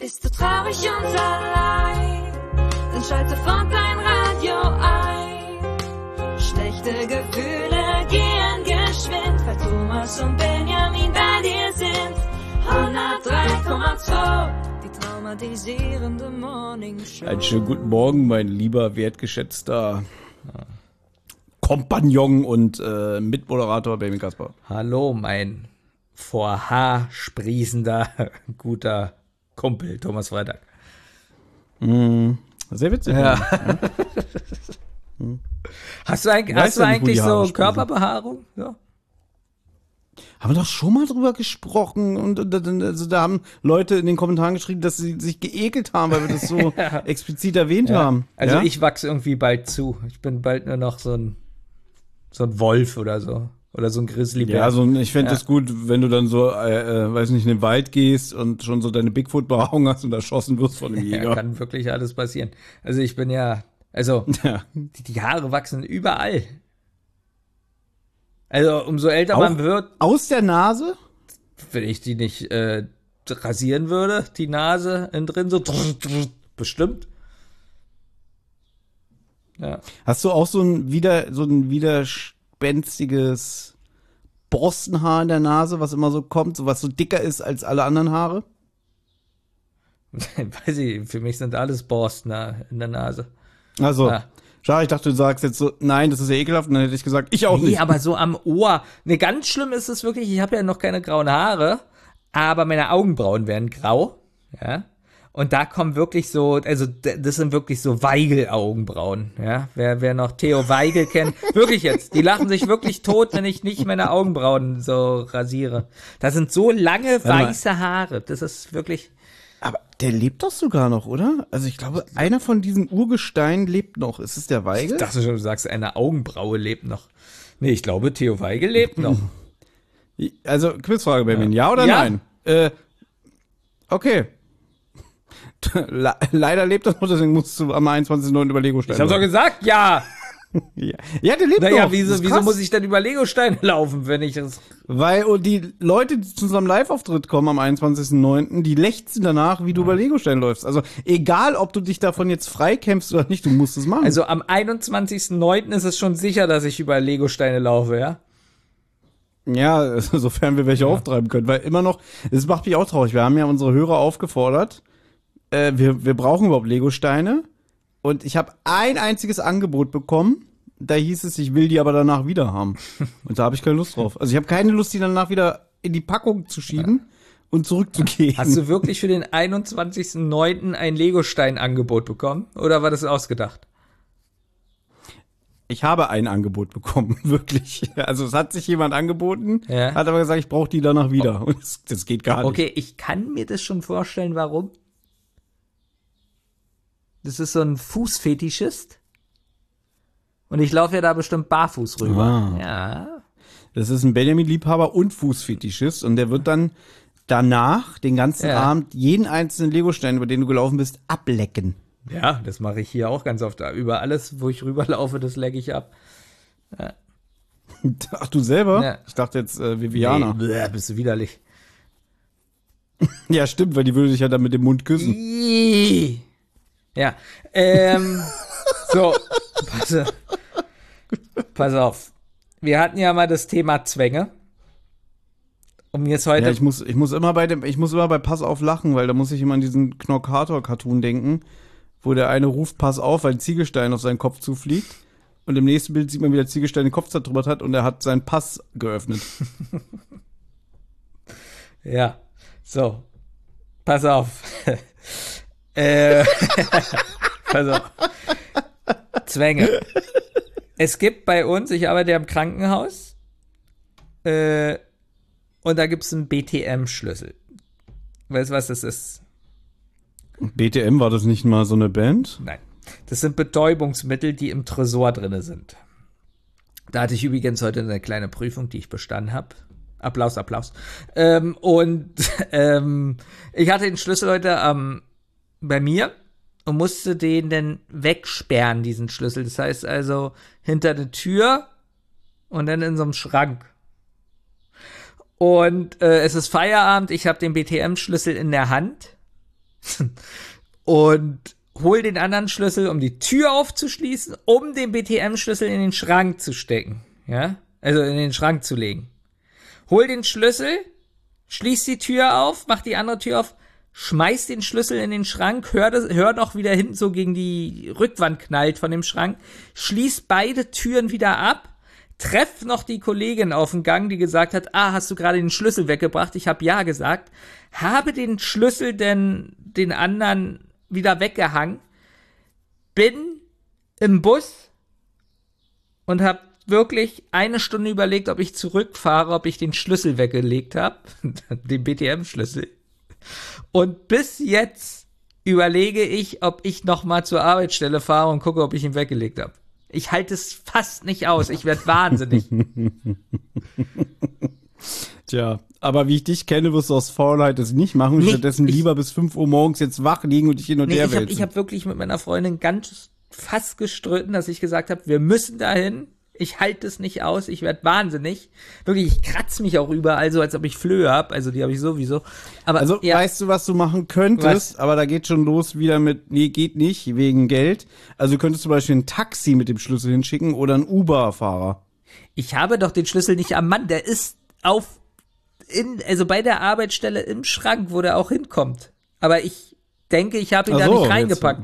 Bist du traurig und allein, dann schalte fort dein Radio ein. Schlechte Gefühle gehen geschwind, weil Thomas und Benjamin bei dir sind. 103,2, die traumatisierende Morning Show. Einen schönen guten Morgen, mein lieber, wertgeschätzter Kompagnon und Mitmoderator Benjamin Kasper. Hallo, mein vor Haar sprießender, guter Kumpel Thomas Freitag. Sehr witzig. Ja. Hast du eigentlich so Körperbehaarung? Ja. Haben wir doch schon mal drüber gesprochen und also da haben Leute in den Kommentaren geschrieben, dass sie sich geekelt haben, weil wir das so explizit erwähnt haben. Also ja? Ich wachse irgendwie bald zu. Ich bin bald nur noch so ein Wolf oder so. Oder so ein Grizzlybär. Ja, also ich fände das gut, wenn du dann so, weiß nicht, in den Wald gehst und schon so deine Bigfoot-Behaarung hast und erschossen wirst von dem Jäger. Ja, kann wirklich alles passieren. Also ich bin die Haare wachsen überall. Also umso älter man wird. Aus der Nase? Wenn ich die nicht rasieren würde, die Nase innen drin, so bestimmt. Ja. Hast du auch so ein widerspenstiges Borstenhaar in der Nase, was immer so kommt, so was so dicker ist als alle anderen Haare? Weiß ich, für mich sind alles Borsten in der Nase. Also, schade, ich dachte, du sagst jetzt so, nein, das ist ja ekelhaft, und dann hätte ich gesagt, ich auch nicht. Nee, aber so am Ohr. Ne, ganz schlimm ist es wirklich, ich habe ja noch keine grauen Haare, aber meine Augenbrauen werden grau, ja. Und da kommen wirklich so, also das sind wirklich so Weigel-Augenbrauen, ja. Wer noch Theo Weigel kennt, wirklich jetzt, die lachen sich wirklich tot, wenn ich nicht meine Augenbrauen so rasiere. Das sind so lange weiße Haare, das ist wirklich. Aber der lebt doch sogar noch, oder? Also ich glaube, einer von diesen Urgesteinen lebt noch. Ist es der Weigel? Ich dachte schon, du sagst, eine Augenbraue lebt noch. Nee, ich glaube, Theo Weigel lebt noch. Also, Quizfrage, Benjamin, ja oder nein? Okay. Leider lebt er noch, deswegen musst du am 21.09. über Lego-Steine. Ich hab's doch gesagt, ja! Ja, der lebt noch. Naja, wieso muss ich denn über Lego-Steine laufen, wenn ich das... Weil die Leute, die zu unserem Live-Auftritt kommen am 21.09., die lechzen danach, wie du über Lego-Steine läufst. Also egal, ob du dich davon jetzt freikämpfst oder nicht, du musst es machen. Also am 21.09. ist es schon sicher, dass ich über Lego-Steine laufe, ja? Ja, sofern wir welche auftreiben können. Weil immer noch, das macht mich auch traurig, wir haben ja unsere Hörer aufgefordert, wir brauchen überhaupt Lego-Steine. Und ich habe ein einziges Angebot bekommen. Da hieß es, ich will die aber danach wieder haben. Und da habe ich keine Lust drauf. Also ich habe keine Lust, die danach wieder in die Packung zu schieben und zurückzugehen. Hast du wirklich für den 21.09. ein Lego-Stein-Angebot bekommen? Oder war das ausgedacht? Ich habe ein Angebot bekommen, wirklich. Also es hat sich jemand angeboten, hat aber gesagt, ich brauche die danach wieder. Und das geht gar nicht. Okay, ich kann mir das schon vorstellen, warum. Das ist so ein Fußfetischist. Und ich laufe ja da bestimmt barfuß rüber. Ah. Ja. Das ist ein Benjamin-Liebhaber und Fußfetischist. Und der wird dann danach den ganzen Abend jeden einzelnen Legostein, über den du gelaufen bist, ablecken. Ja, das mache ich hier auch ganz oft. Über alles, wo ich rüberlaufe, das lecke ich ab. Ja. Ach, du selber? Ja. Ich dachte jetzt Viviana. Nee, bist du widerlich. Ja, stimmt, weil die würde sich ja dann mit dem Mund küssen. Ja, so, pass auf. Wir hatten ja mal das Thema Zwänge. Und mir ist heute... Ja, ich muss immer bei Pass auf lachen, weil da muss ich immer an diesen Knorkator-Cartoon denken, wo der eine ruft Pass auf, weil ein Ziegelstein auf seinen Kopf zufliegt. Und im nächsten Bild sieht man, wie der Ziegelstein den Kopf zertrümmert hat und er hat seinen Pass geöffnet. Ja, so, pass auf. Pass auf. Zwänge. Es gibt bei uns, ich arbeite ja im Krankenhaus, und da gibt es einen BTM-Schlüssel. Weißt du, was das ist? BTM, war das nicht mal so eine Band? Nein. Das sind Betäubungsmittel, die im Tresor drin sind. Da hatte ich übrigens heute eine kleine Prüfung, die ich bestanden habe. Applaus. Ich hatte den Schlüssel heute bei mir und musste den dann wegsperren, diesen Schlüssel. Das heißt also hinter der Tür und dann in so einem Schrank. Und es ist Feierabend, ich habe den BTM-Schlüssel in der Hand Und hol den anderen Schlüssel, um die Tür aufzuschließen, um den BTM-Schlüssel in den Schrank zu stecken. Ja? Also in den Schrank zu legen. Hol den Schlüssel, schließ die Tür auf, mach die andere Tür auf, schmeiß den Schlüssel in den Schrank, hör noch wieder hinten so gegen die Rückwand knallt von dem Schrank, schließ beide Türen wieder ab, treff noch die Kollegin auf dem Gang, die gesagt hat, hast du gerade den Schlüssel weggebracht? Ich habe ja gesagt. Habe den Schlüssel denn den anderen wieder weggehangen, bin im Bus und habe wirklich 1 Stunde überlegt, ob ich zurückfahre, ob ich den Schlüssel weggelegt habe, den BTM-Schlüssel. Und bis jetzt überlege ich, ob ich noch mal zur Arbeitsstelle fahre und gucke, ob ich ihn weggelegt habe. Ich halte es fast nicht aus. Ich werde wahnsinnig. Tja, aber wie ich dich kenne, wirst du aus Faulheit das nicht machen und stattdessen lieber bis 5 Uhr morgens jetzt wach liegen und dich hin und her wälzen. Ich hab wirklich mit meiner Freundin ganz fast gestritten, dass ich gesagt habe, wir müssen dahin. Ich halte es nicht aus, ich werde wahnsinnig. Wirklich, ich kratze mich auch überall so, als ob ich Flöhe habe. Also die habe ich sowieso. Aber also ja. Weißt du, was du machen könntest? Aber da geht schon los wieder mit, nee, geht nicht, wegen Geld. Also du könntest zum Beispiel ein Taxi mit dem Schlüssel hinschicken oder einen Uber-Fahrer. Ich habe doch den Schlüssel nicht am Mann, der ist also bei der Arbeitsstelle im Schrank, wo der auch hinkommt. Aber ich denke, ich habe ihn da nicht reingepackt.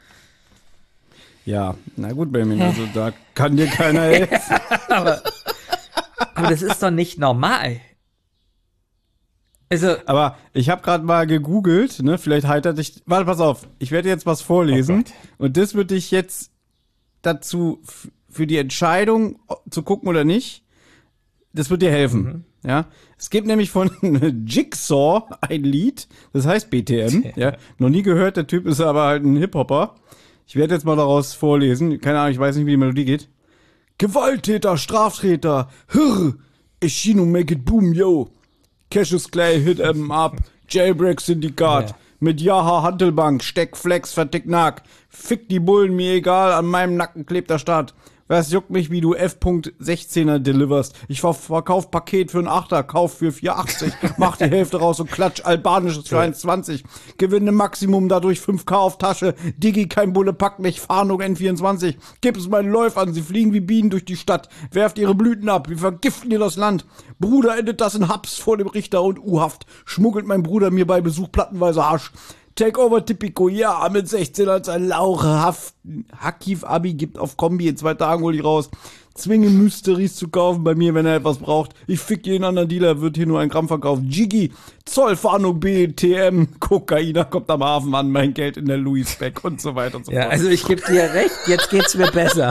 Ja, na gut, Benjamin, also da kann dir keiner helfen. aber das ist doch nicht normal. Also, aber ich habe gerade mal gegoogelt, ne, vielleicht heitert dich, warte, pass auf, ich werde jetzt was vorlesen und das wird dich jetzt dazu, für die Entscheidung zu gucken oder nicht, das wird dir helfen, ja. Es gibt nämlich von Jigsaw ein Lied, das heißt BTM, ja, noch nie gehört, der Typ ist aber halt ein Hip-Hopper. Ich werde jetzt mal daraus vorlesen. Keine Ahnung, ich weiß nicht, wie die Melodie geht. Gewalttäter, Straftäter, Eschino make it boom, yo. Cassius Clay hit em up. Jailbreak Syndikat. Mit Jaha Hantelbank, Steck, Flex, vertick Nack. Fick die Bullen, mir egal, an meinem Nacken klebt der Staat. Was juckt mich, wie du F.16er deliverst? Ich verkauf Paket für einen 8er, kauf für 4,80, mach die Hälfte raus und klatsch albanisches für 1,20. Gewinne Maximum, dadurch 5K auf Tasche. Digi, kein Bulle packt mich, Fahndung N24. Gib es meinen Läuf an, sie fliegen wie Bienen durch die Stadt. Werft ihre Blüten ab, wir vergiften ihr das Land. Bruder endet das in Haps vor dem Richter und U-Haft. Schmuggelt mein Bruder mir bei Besuch plattenweise Arsch. Takeover Typico, ja, mit 16 als ein Lauchehaft. Hakif Abi gibt auf Kombi, in 2 Tagen hol ich raus. Zwinge Mysteries zu kaufen bei mir, wenn er etwas braucht. Ich fick jeden anderen Dealer, wird hier nur ein Gramm verkauft. Jiggy, Zollfahndung, BTM, Kokainer kommt am Hafen an, mein Geld in der Louis Beck und so weiter und so fort. Ja, also ich gebe dir recht, jetzt geht's mir besser.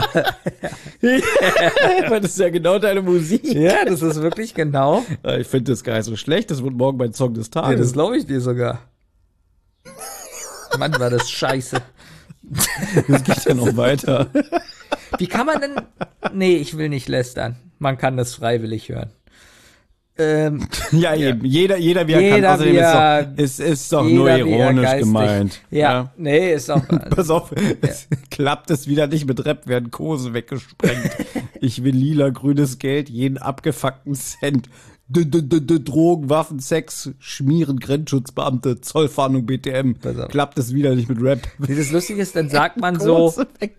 Das ist ja genau deine Musik. Ja, das ist wirklich genau. Ich finde das gar nicht so schlecht, das wird morgen mein Song des Tages. Ja, das glaube ich dir sogar. Mann, war das scheiße. Das geht ja noch weiter. Wie kann man denn... Nee, ich will nicht lästern. Man kann das freiwillig hören. Ja, eben. Jeder wie er kann. Außerdem ist doch nur ironisch gemeint. Ja, nee, ist auch... Pass auf, es klappt es wieder nicht mit Rap, werden Kurse weggesprengt. Ich will lila, grünes Geld, jeden abgefuckten Cent. Drogen, Waffen, Sex, Schmieren, Grenzschutzbeamte, Zollfahndung, BTM. Klappt es wieder nicht mit Rap. Nee, das Lustige ist, dann sagt man so,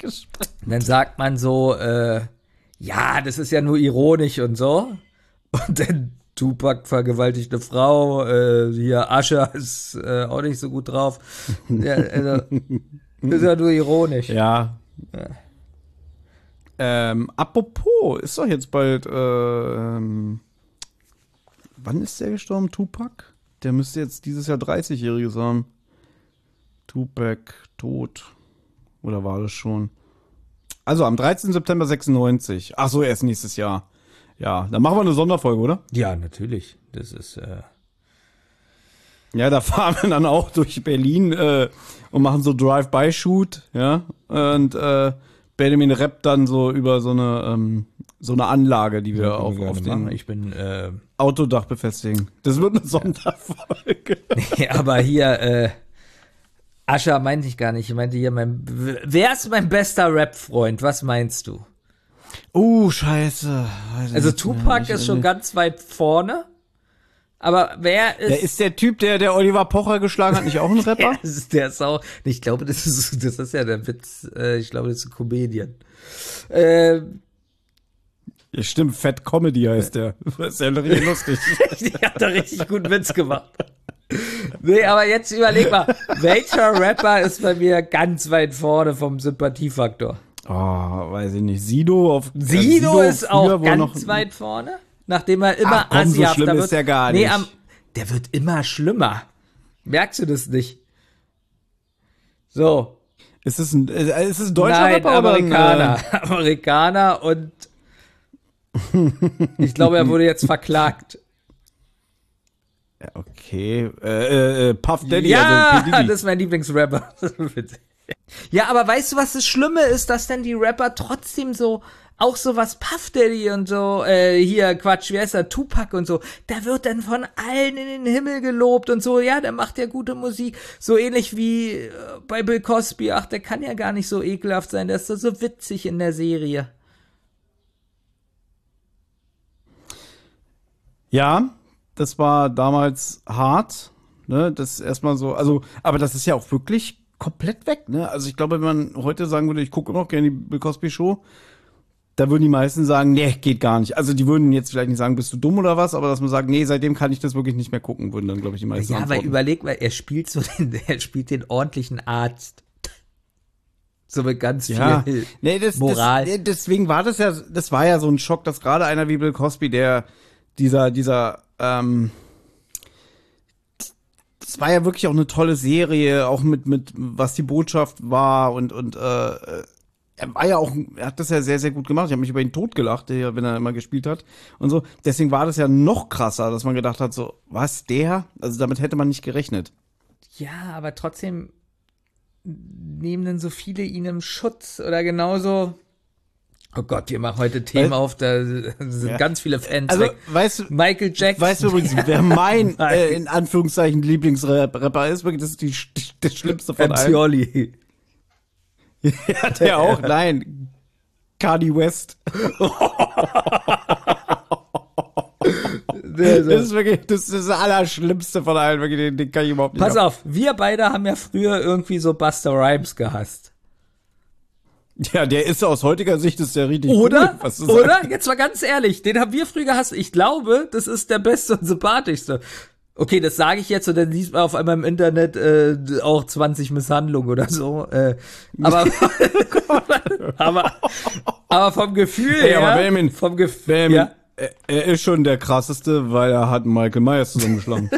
ja, das ist ja nur ironisch und so. Und dann Tupac vergewaltigt eine Frau, hier Ascher ist auch nicht so gut drauf. Ja, also, ist ja nur ironisch. Ja. Apropos, ist doch jetzt bald, wann ist der gestorben, Tupac? Der müsste jetzt dieses Jahr 30-Jähriges haben. Tupac, tot. Oder war das schon? Also am 13. September 96. Ach so, erst nächstes Jahr. Ja, dann machen wir eine Sonderfolge, oder? Ja, natürlich. Das ist, Ja, da fahren wir dann auch durch Berlin und machen so Drive-by-Shoot, ja. Und Benjamin rappt dann so über so eine Anlage, die wir auf dem Autodach befestigen. Das wird eine Sonderfolge. Nee, aber hier, Ascher meinte ich gar nicht. Ich meinte hier, wer ist mein bester Rap-Freund? Was meinst du? Scheiße. Also Tupac ist schon ganz weit vorne. Aber wer ist... Der ist der Typ, der Oliver Pocher geschlagen hat, nicht auch ein Rapper? Der ist auch... Ich glaube, das ist ja der Witz. Ich glaube, das ist ein Comedian. Ja, stimmt, Fat Comedy heißt der. Das ist ja richtig lustig. Die hat da richtig guten Witz gemacht. Nee, aber jetzt überleg mal, welcher Rapper ist bei mir ganz weit vorne vom Sympathiefaktor? Oh, weiß ich nicht. Sido Sido ist früher, auch wo er ganz weit vorne, nachdem er immer Ach komm, so Assi-hafter schlimm wird. ist der gar nicht. Der wird immer schlimmer. Merkst du das nicht? So. Ist es ein deutscher Nein, Rapper Amerikaner. oder Amerikaner und ich glaube, er wurde jetzt verklagt. Ja, okay. Puff Daddy, Ja, also P. Diddy. das ist mein Lieblingsrapper. Ja, aber weißt du, was das Schlimme ist, dass dann die Rapper trotzdem so, auch so was Puff Daddy und so, hier, Quatsch, wie heißt der, Tupac und so, da wird dann von allen in den Himmel gelobt und so, ja, der macht ja gute Musik, so ähnlich wie bei Bill Cosby, ach, der kann ja gar nicht so ekelhaft sein, der ist so witzig in der Serie. Ja, das war damals hart, ne, das erstmal so, also, aber das ist ja auch wirklich komplett weg, ne, also ich glaube, wenn man heute sagen würde, ich gucke immer noch gerne die Bill Cosby Show, da würden die meisten sagen, nee, geht gar nicht, also die würden jetzt vielleicht nicht sagen, bist du dumm oder was, aber dass man sagt, nee, seitdem kann ich das wirklich nicht mehr gucken, würden dann, glaube ich, die meisten Ja, aber antworten. überleg mal, er spielt den ordentlichen Arzt. So mit ganz viel nee, Moral. Deswegen war das war ja so ein Schock, dass gerade einer wie Bill Cosby, das war ja wirklich auch eine tolle Serie, auch mit was die Botschaft war und er war ja auch, er hat das ja sehr, sehr gut gemacht. Ich habe mich über ihn totgelacht, wenn er immer gespielt hat und so. Deswegen war das ja noch krasser, dass man gedacht hat, so, was, der? Also damit hätte man nicht gerechnet. Ja, aber trotzdem nehmen dann so viele ihn im Schutz oder genauso. Oh Gott, wir machen heute Themen auf, da sind ganz viele Fans Also, weg. weißt du, Michael Jackson. Weißt du übrigens, wer mein, in Anführungszeichen, Lieblingsrapper ist? Wirklich, das ist das Schlimmste von MC allen. Olli. Ja, der auch? Nein. Kanye West. Das ist wirklich, das ist das Allerschlimmste von allen. Wirklich, den kann ich überhaupt nicht. Pass auf, wir beide haben ja früher irgendwie so Busta Rhymes gehasst. Ja, der ist aus heutiger Sicht ist der richtig Oder? cool. Was du Oder? sagst. Jetzt mal ganz ehrlich, den haben wir früher gehasst. Ich glaube, das ist der beste und sympathischste. Okay, das sage ich jetzt und dann liest man auf einmal im Internet auch 20 Misshandlungen oder so. Aber vom Gefühl Ey, her. aber Benjamin, vom Gefühl. Benjamin, Ja. er ist schon der krasseste, weil er hat Michael Myers zusammengeschlagen.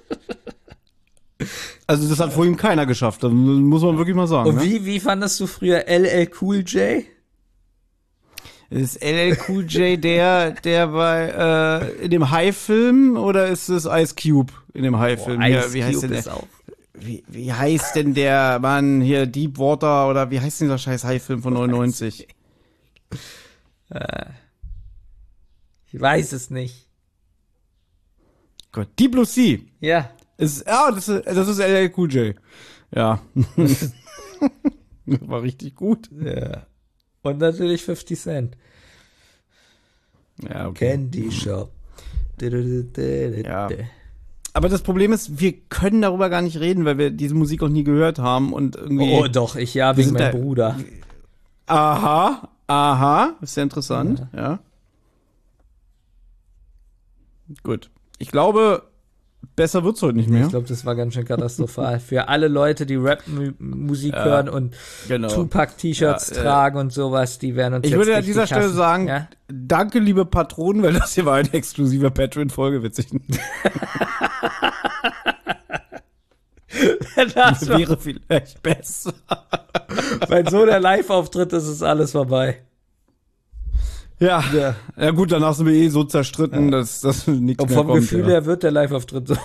Also das hat vor ihm keiner geschafft, das muss man wirklich mal sagen. Und ne? wie fandest du früher LL Cool J? Ist LL Cool J der bei in dem High-Film oder ist es Ice Cube in dem High-Film? Ice Wie heißt Cube denn ist der? auch. Wie heißt denn der Mann hier Deepwater oder wie heißt denn dieser scheiß High-Film von 99? Ich weiß es nicht. Gott, Deep Blue Sea. Ja. Das ist LL Cool J. Ja. War richtig gut. Ja. Und natürlich 50 Cent. Ja, okay. Candy Shop. Ja. Aber das Problem ist, wir können darüber gar nicht reden, weil wir diese Musik auch nie gehört haben und irgendwie. Oh, doch, ich ja, wegen meinem Bruder. Aha, ist sehr interessant, ja. Gut. Ich glaube, besser wird's heute nicht mehr. Ich glaube, das war ganz schön katastrophal. Für alle Leute, die Rap-Musik hören und genau. Tupac-T-Shirts tragen und sowas, die werden uns Ich jetzt würde an richtig dieser Stelle hassen. sagen, Ja? danke, liebe Patronen, weil das hier war eine exklusive Patreon-Folge, witzig. Das Wäre vielleicht besser. bei so einer Live-Auftritt ist es alles vorbei. Ja. Ja gut, danach sind wir eh so zerstritten, dass nichts Und mehr vom kommt. Gefühl ja. her wird der Live-Auftritt so.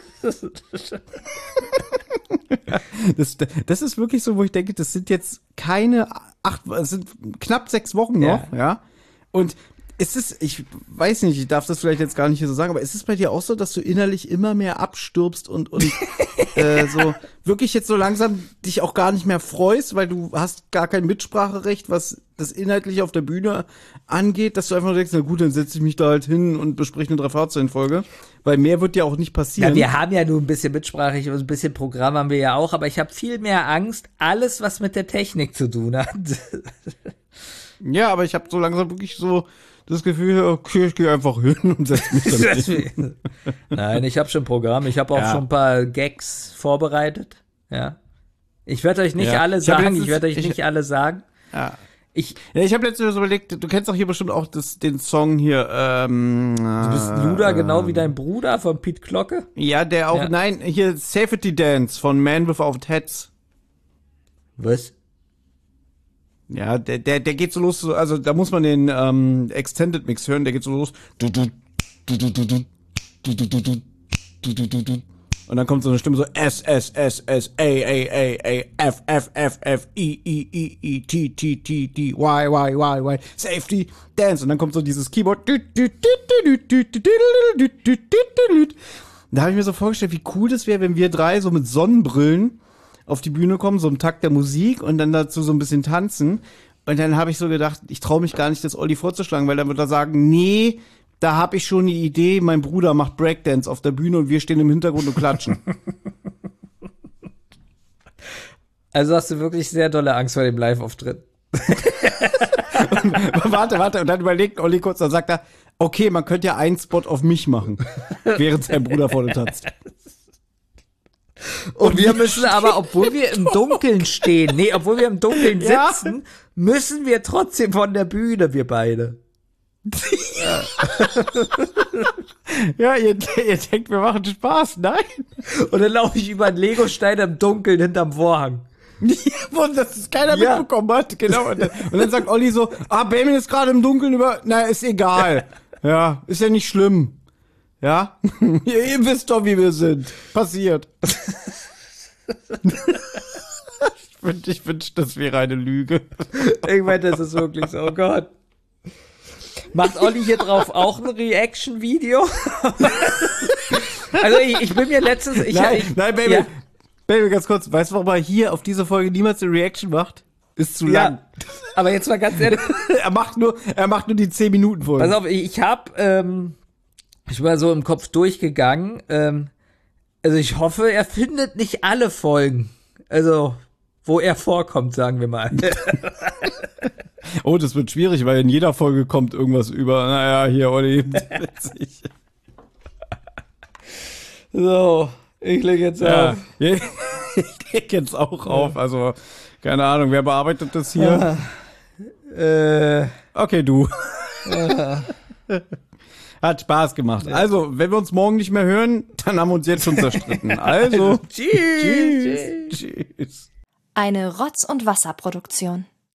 Das ist wirklich so, wo ich denke, das sind jetzt keine es sind knapp 6 Wochen noch, ja. Und ist es, ich weiß nicht, ich darf das vielleicht jetzt gar nicht hier so sagen, aber ist es bei dir auch so, dass du innerlich immer mehr abstirbst und so wirklich jetzt so langsam dich auch gar nicht mehr freust, weil du hast gar kein Mitspracherecht, was das inhaltlich auf der Bühne angeht, dass du einfach nur denkst, na gut, dann setze ich mich da halt hin und bespreche eine 3-Fahrzeugen-Folge, weil mehr wird ja auch nicht passieren. Ja, wir haben ja nur ein bisschen Mitsprache, ein bisschen Programm haben wir ja auch, aber ich habe viel mehr Angst, alles, was mit der Technik zu tun hat. Ja, aber ich habe so langsam wirklich so das Gefühl, okay, ich gehe einfach hin und setze mich dann hin. Nein, ich habe schon Programm. Ich habe auch schon ein paar Gags vorbereitet. Ja. Ich werde euch nicht alle sagen. Ich werde euch nicht alle sagen. Ja. Ich habe letztens überlegt, du kennst doch hier bestimmt auch den Song hier. Du bist ein Luder, genau wie dein Bruder von Pete Glocke. Ja, der auch, nein, hier Safety Dance von Man Without Hats. Was? Ja, der geht so los, also da muss man den Extended Mix hören, der geht so los. Und dann kommt so eine Stimme so S, S, S, S, A, A, A, A, F, F, F, F, I, I, I, I, T, T, T, T, Y, Y, Y, Y, Safety, Dance. Und dann kommt so dieses Keyboard. Da habe ich mir so vorgestellt, wie cool das wäre, wenn wir drei so mit Sonnenbrillen auf die Bühne kommen, so im Takt der Musik und dann dazu so ein bisschen tanzen. Und dann habe ich so gedacht, ich traue mich gar nicht, das Olli vorzuschlagen, weil dann wird er sagen, nee, da habe ich schon die Idee, mein Bruder macht Breakdance auf der Bühne und wir stehen im Hintergrund und klatschen. Also hast du wirklich sehr dolle Angst vor dem Live-Auftritt. Warte, und dann überlegt Olli kurz, dann sagt er, okay, man könnte ja einen Spot auf mich machen, während sein Bruder vorne tanzt. Und wir müssen aber, obwohl wir im Dunkeln stehen, obwohl wir im Dunkeln sitzen, müssen wir trotzdem von der Bühne, wir beide. Ja, ihr denkt, wir machen Spaß, nein? Und dann laufe ich über einen Legostein im Dunkeln hinterm Vorhang. Dass es keiner mitbekommen hat, genau. Und dann sagt Olli so, Benjamin ist gerade im Dunkeln ist egal. Ja, ist ja nicht schlimm. Ja? Ihr wisst doch, wie wir sind. Passiert. Ich wünschte, das wäre eine Lüge. Ich meine, das ist wirklich so, oh Gott. Macht Olli hier drauf auch ein Reaction-Video? Also ich bin mir letztens... Nein, Baby. Ja. Baby, ganz kurz. Weißt du, warum er hier auf diese Folge niemals eine Reaction macht? Ist zu lang. Aber jetzt mal ganz ehrlich. Er macht nur die 10-Minuten-Folge. Pass auf, ich war so im Kopf durchgegangen. Also ich hoffe, er findet nicht alle Folgen. Also, wo er vorkommt, sagen wir mal. Oh, das wird schwierig, weil in jeder Folge kommt irgendwas über. Naja, hier, Olli. So, ich lege jetzt auf. Ich lege jetzt auch auf. Also, keine Ahnung, wer bearbeitet das hier? Okay, du. Hat Spaß gemacht. Also, wenn wir uns morgen nicht mehr hören, dann haben wir uns jetzt schon zerstritten. Also, tschüss. Tschüss. Eine Rotz- und Wasserproduktion.